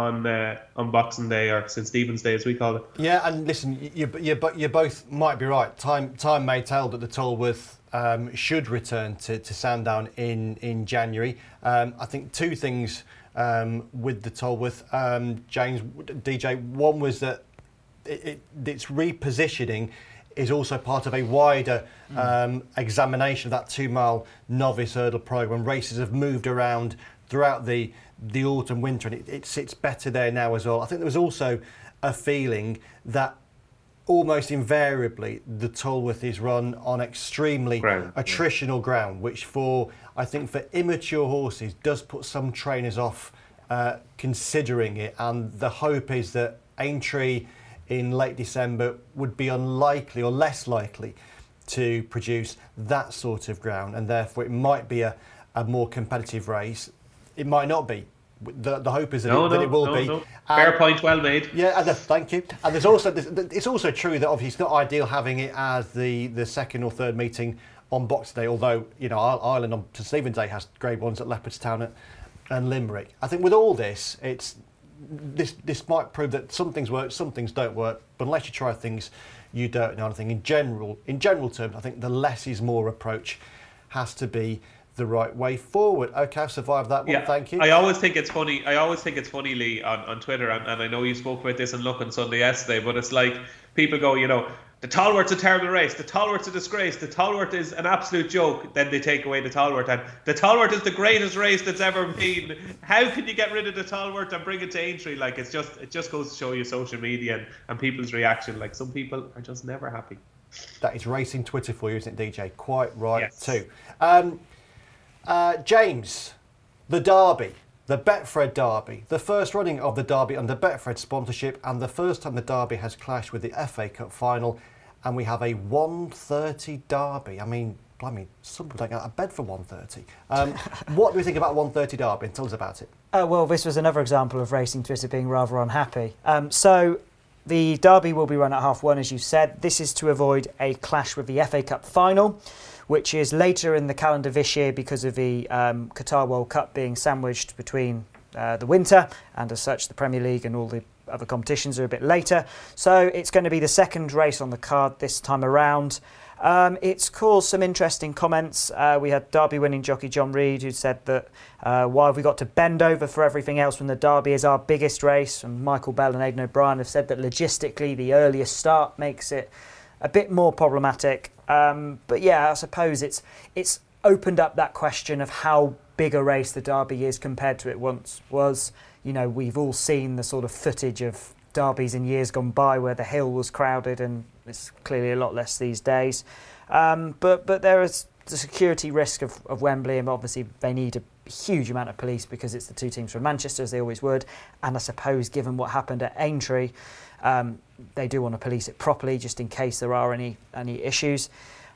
on Boxing Day, or St Stephen's Day as we call it. Yeah, and listen, you both might be right. Time may tell that the Tolworth should return to Sandown in January. I think two things with the Tolworth, James, DJ. One was that its repositioning is also part of a wider examination of that 2 mile novice hurdle programme. Races have moved around throughout the autumn, winter, and it sits better there now as well. I think there was also a feeling that almost invariably the Tolworth is run on extremely attritional ground, which I think for immature horses does put some trainers off considering it, and the hope is that Aintree in late December would be unlikely or less likely to produce that sort of ground, and therefore it might be a more competitive race. It might not be. The hope is that it will be. No. Fair point, well made. Yeah, thank you. And there's also it's also true that obviously it's not ideal having it as the second or third meeting on Boxing Day, although Ireland on St Stephen's Day has Grade 1s at Leopardstown and Limerick. I think with all this, this might prove that some things work, some things don't work, but unless you try things, you don't know anything. In general terms, I think the less is more approach has to be the right way forward. Okay, I've survived that one. Yeah, thank you. I always think it's funny, Lee, on Twitter, and I know you spoke about this on Look on Sunday yesterday, but it's like people go, the Tolworth's a terrible race, the Tolworth's a disgrace, the Tolworth is an absolute joke, then they take away the Tolworth, and the Tolworth is the greatest race that's ever been. How can you get rid of the Tolworth and bring it to Aintree? Like, it just goes to show you social media and people's reaction. Like, some people are just never happy. That is racing Twitter for you, isn't it, DJ? Quite right, yes. Too. James, the Derby, the Betfred Derby, the first running of the Derby under Betfred sponsorship, and the first time the Derby has clashed with the FA Cup final, and we have a 1:30 Derby. I mean, blimey, some people don't get out of bed for 1:30. What do we think about 1:30 Derby? And tell us about it. Well, this was another example of racing Twitter being rather unhappy. So the Derby will be run at 1:30, as you said. This is to avoid a clash with the FA Cup final, which is later in the calendar this year because of the Qatar World Cup being sandwiched between the winter, and as such the Premier League and all the other competitions are a bit later. So it's going to be the second race on the card this time around. It's caused some interesting comments. We had Derby winning jockey John Reid, who said that why have we got to bend over for everything else when the Derby is our biggest race? And Michael Bell and Aidan O'Brien have said that logistically the earlier start makes it a bit more problematic. But yeah, I suppose it's opened up that question of how big a race the Derby is compared to it once was. We've all seen the sort of footage of Derbies in years gone by where the hill was crowded, and it's clearly a lot less these days. But there is the security risk of Wembley, and obviously they need a huge amount of police because it's the two teams from Manchester, as they always would. And I suppose given what happened at Aintree, they do want to police it properly just in case there are any issues.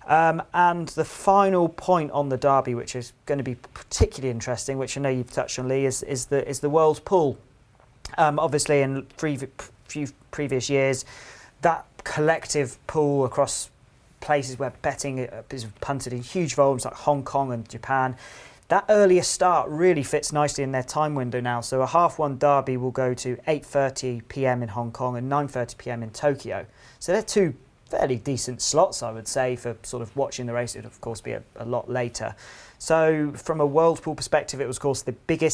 And the final point on the Derby, which is going to be particularly interesting, which I know you've touched on, Lee, is the World Pool. Obviously, in few previous years, that collective pool across places where betting is punted in huge volumes, like Hong Kong and Japan, that earlier start really fits nicely in their time window now. So a 1:30 Derby will go to 8:30 p.m. in Hong Kong and 9:30 p.m. in Tokyo. So they're two fairly decent slots, I would say, for sort of watching the race. It would, of course, be a lot later. So from a World Pool perspective, it was, of course, the biggest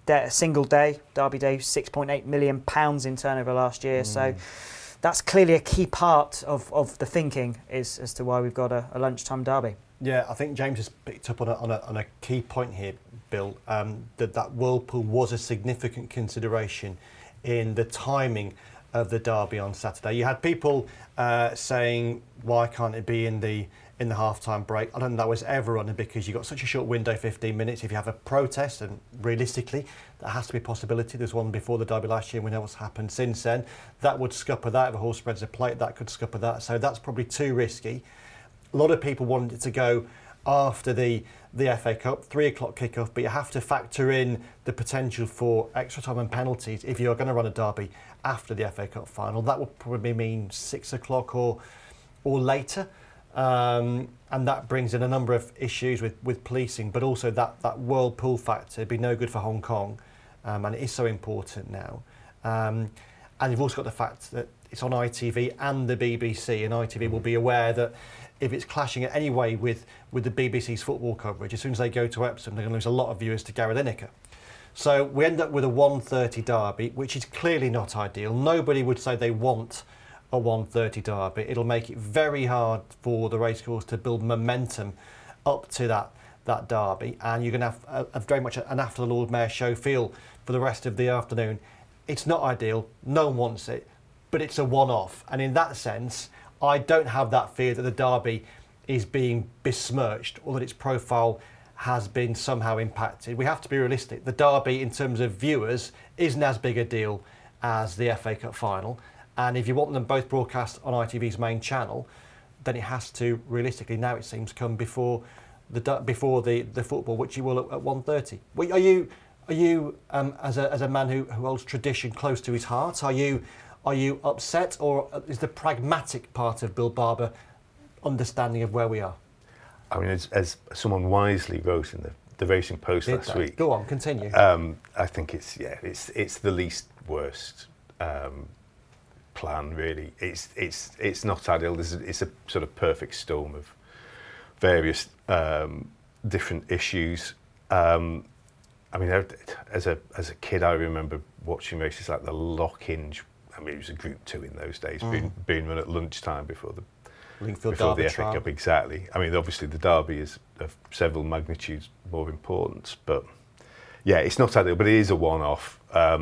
single day, Derby Day, £6.8 million in turnover last year. So that's clearly a key part of the thinking is as to why we've got a lunchtime derby. Yeah, I think James has picked up on a key point here, Bill, that Whirlpool was a significant consideration in the timing of the derby on Saturday. You had people saying, why can't it be in the half-time break? I don't think that was ever on it because you've got such a short window, 15 minutes. If you have a protest, and realistically, that has to be a possibility. There's one before the derby last year, and we know what's happened since then. That would scupper that. If a horse spreads a plate, that could scupper that. So that's probably too risky. A lot of people wanted it to go after the FA Cup, 3 o'clock kickoff, but you have to factor in the potential for extra time and penalties if you're going to run a derby after the FA Cup final. That would probably mean 6 o'clock or later. And that brings in a number of issues with policing, but also that Whirlpool factor would be no good for Hong Kong, and it is so important now. And you've also got the fact that it's on ITV and the BBC, and ITV will be aware that if it's clashing in any way with the BBC's football coverage, as soon as they go to Epsom, they're going to lose a lot of viewers to Gareth Lineker. So we end up with a 1:30 derby, which is clearly not ideal. Nobody would say they want a 1:30 derby. It'll make it very hard for the racecourse to build momentum up to that derby, and you're going to have a very much an after the Lord Mayor show feel for the rest of the afternoon. It's not ideal. No one wants it, but it's a one-off, and in that sense, I don't have that fear that the derby is being besmirched or that its profile has been somehow impacted. We have to be realistic. The derby, in terms of viewers, isn't as big a deal as the FA Cup final. And if you want them both broadcast on ITV's main channel, then it has to, realistically, now it seems, come before the football, which you will at 1:30. Are you as a man who holds tradition close to his heart, are you upset, or is the pragmatic part of Bill Barber understanding of where we are? I mean, as someone wisely wrote in the Racing Post last week. Go on, continue. I think it's the least worst plan, really. It's not ideal. It's a sort of perfect storm of various different issues. I mean, as a kid, I remember watching races like the Lockinge. I mean, it was a Group 2 in those days, being run at lunchtime before the FA Cup. Exactly. I mean, obviously the derby is of several magnitudes more important, but yeah, it's not ideal, but it is a one-off. I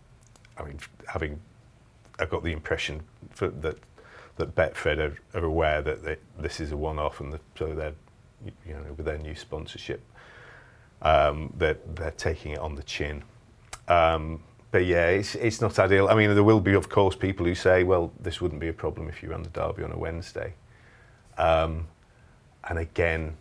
mean, I've got the impression that Betfred are aware that this is a one-off, and so they're, with their new sponsorship, they're taking it on the chin. But yeah, it's not ideal. I mean, there will be, of course, people who say, well, this wouldn't be a problem if you ran the derby on a Wednesday. And again,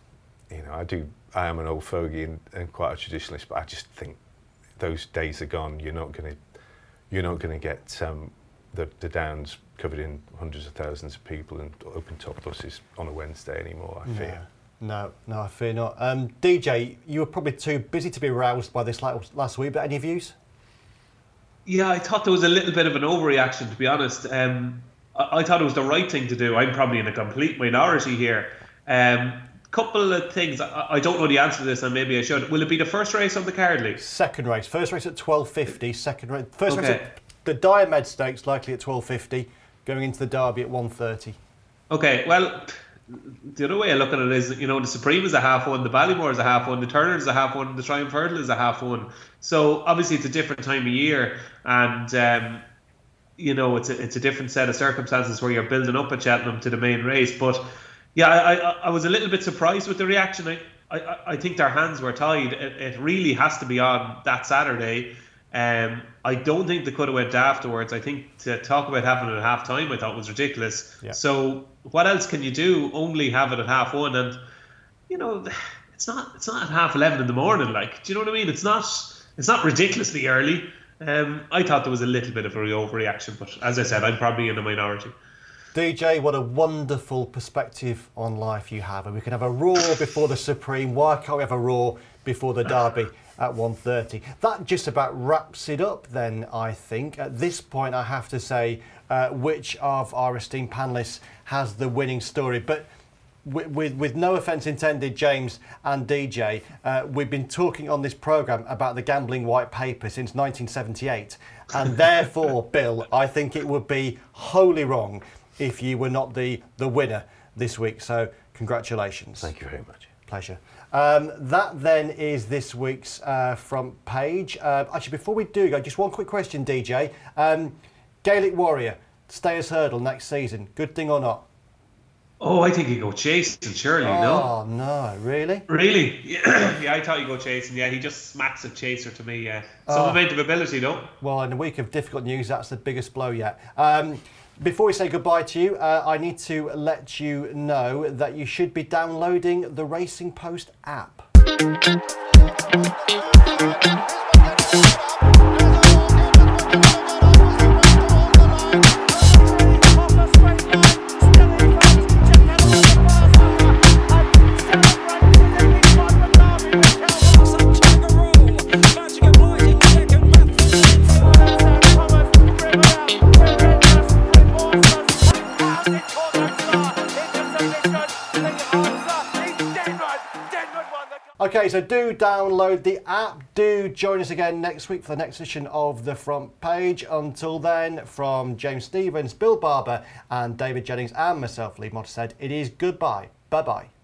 I am an old fogey and quite a traditionalist, but I just think those days are gone. You're not going to get the Downs covered in hundreds of thousands of people and open top buses on a Wednesday anymore, I fear. No, I fear not. DJ, you were probably too busy to be aroused by this last week, but any views? Yeah, I thought there was a little bit of an overreaction, to be honest. I thought it was the right thing to do. I'm probably in a complete minority here. Couple of things. I don't know the answer to this, and maybe I should. Will it be the first race on the card, Lee? Second race. First race at 12:50. Second race. First race at the Diomed Stakes, likely at 12:50. Going into the Derby at 1:30. Okay. Well, the other way I look at it is, the Supreme is a half one, the Ballymore is a half one, the Turner is a half one, the Triumph Hurdle is a half one. So obviously it's a different time of year, and it's a different set of circumstances where you're building up at Cheltenham to the main race. But yeah, I was a little bit surprised with the reaction. I think their hands were tied. It really has to be on that Saturday. I don't think they could have went afterwards. I think to talk about having it at half time, I thought was ridiculous. Yeah. So what else can you do? Only have it at half one, and it's not at 11:30 in the morning. Like, do you know what I mean? It's not ridiculously early. I thought there was a little bit of a overreaction, but as I said, I'm probably in the minority. DJ, what a wonderful perspective on life you have, and we can have a roar before the Supreme. Why can't we have a roar before the Derby at 1:30? That just about wraps it up then, I think. At this point, I have to say which of our esteemed panellists has the winning story. But with no offence intended, James and DJ, we've been talking on this programme about the gambling white paper since 1978, and therefore, Bill, I think it would be wholly wrong if you were not the winner this week. So congratulations. Thank you very much. Pleasure. That then is this week's front page. Actually, before we do go, just one quick question, DJ. Gaelic Warrior, Stayers Hurdle next season, good thing or not? Oh, I think he'd go chasing, surely, no? Oh, no, really? Really? Yeah, I thought he'd go chasing. Yeah, he just smacks of chaser to me. Some amount of ability, though. Well, in a week of difficult news, that's the biggest blow yet. Before we say goodbye to you, I need to let you know that you should be downloading the Racing Post app. Okay, so do download the app. Do join us again next week for the next edition of The Front Page. Until then, from James Stevens, Bill Barber and David Jennings and myself, Lee Motter, said it is goodbye. Bye-bye.